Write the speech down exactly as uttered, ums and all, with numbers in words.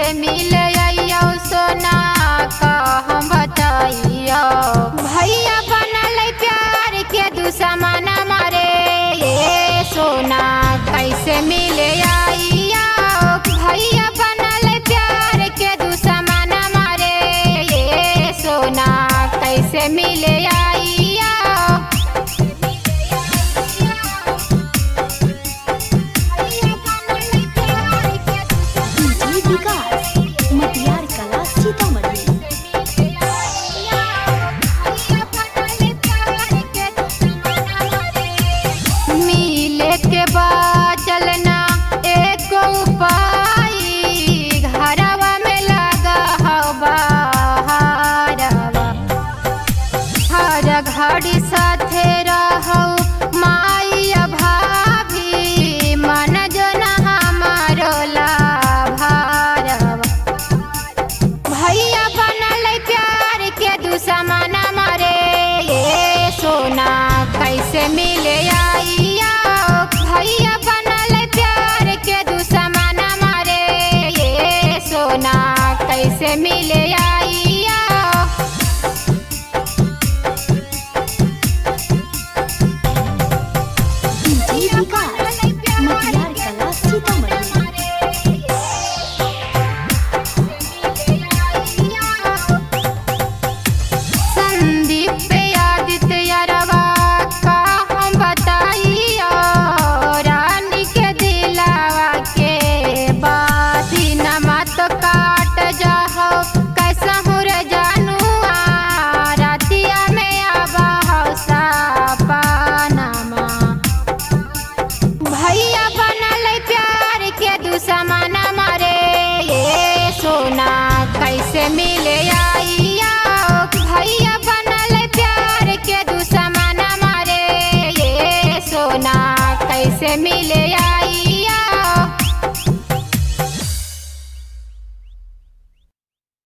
मिले आइयो सोना का हम बताइयो। भैया बनल प्यार के दुश्मन मारे ये सोना कैसे मिले आइयो। भैया बनल प्यार के दुश्मन मारे ये सोना कैसे मिले आइयो। मिले के बाद चलना एक उपाय घरवा में लगा हवा हर घड़ी साथे रहो माई भाभी मन जना हमारो लाभारवा। भैया बनल प्यार के दुश्मन मारे ये सोना कैसे मिले आइयो। भैया बनल प्यार के दुश्मन मारे ये सोना कैसे मिले आइयो। संदीप पे आदित्य यारवा का हम बताइयो। रानी के दिलावा के बात नमा तो काट जाहो कैसा हो रे जानुआ। रातिया में आबा हौसा पानामा। भैया बनल प्यार के दुश्मन मारे ये सोना कैसे मिले।